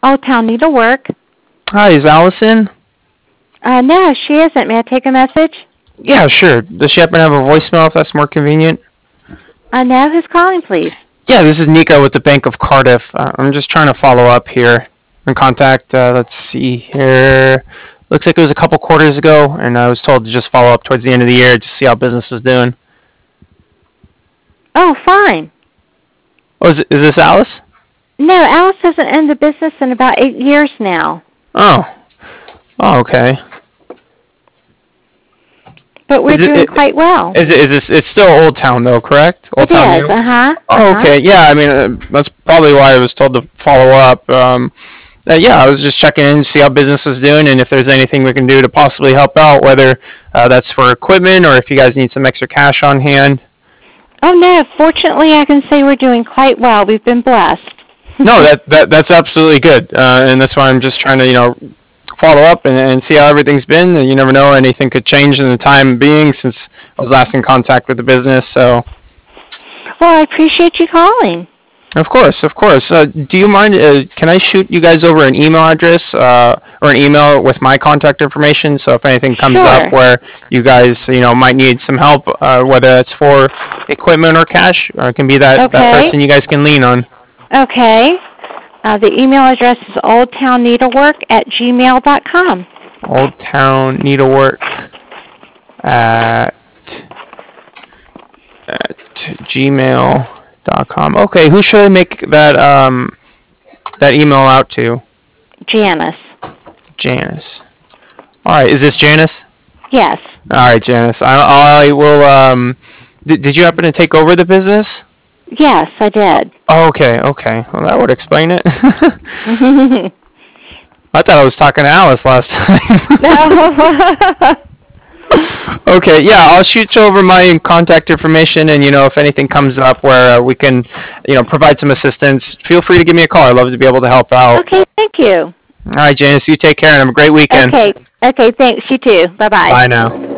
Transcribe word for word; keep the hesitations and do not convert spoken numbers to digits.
Old Town Needlework. Hi, is Allison? Uh, no, she isn't. May I take a message? Yeah, sure. Does she happen to have a voicemail if that's more convenient? Uh, no, who's calling, please? Yeah, this is Nico with the Bank of Cardiff. Uh, I'm just trying to follow up here in contact. Uh, let's see here. Looks like it was a couple quarters ago, and I was told to just follow up towards the end of the year to see how business was doing. Oh, fine. Oh, is, is this Alice? No, Alice hasn't in the business in about eight years now. Oh. Oh, okay. But we're Is it- doing it- quite well. Is it, is this, it's still Old Town though, correct? Old It Town is, Needle- uh-huh. Oh, uh-huh. okay. Yeah, I mean, uh, that's probably why I was told to follow up. Um, uh, yeah, I was just checking in to see how business is doing and if there's anything we can do to possibly help out, whether uh, that's for equipment or if you guys need some extra cash on hand. Oh, no, fortunately I can say we're doing quite well. We've been blessed. No, that, that that's absolutely good, uh, and that's why I'm just trying to, you know, follow up and, and see how everything's been. And you never know, anything could change in the time being since I was last in contact with the business. So, Well, I appreciate you calling. of course, of course. Uh, do you mind? Uh, can I shoot you guys over an email address uh, or an email with my contact information? So if anything comes Sure. up where you guys, you know, might need some help, uh, whether it's for equipment or cash, or it can be that, that Okay. person you guys can lean on. Okay. Uh, the email address is oldtownneedlework at gmail dot com. Old Town Needlework at at gmail dot com. Okay, who should I make that um that email out to? Janice. Janice. All right, is this Janice? Yes. All right, Janice. I I will um. Did, did you happen to take over the business? Yes, I did. Oh, okay, okay. Well, that would explain it. I thought I was talking to Alice last time. No. Okay, yeah, I'll shoot you over my contact information, and you know, if anything comes up where uh, we can, you know, provide some assistance, feel free to give me a call. I'd love to be able to help out. Okay, thank you. All right, Janice, you take care and have a great weekend. Okay. Okay, thanks. You too. Bye-bye. Bye now.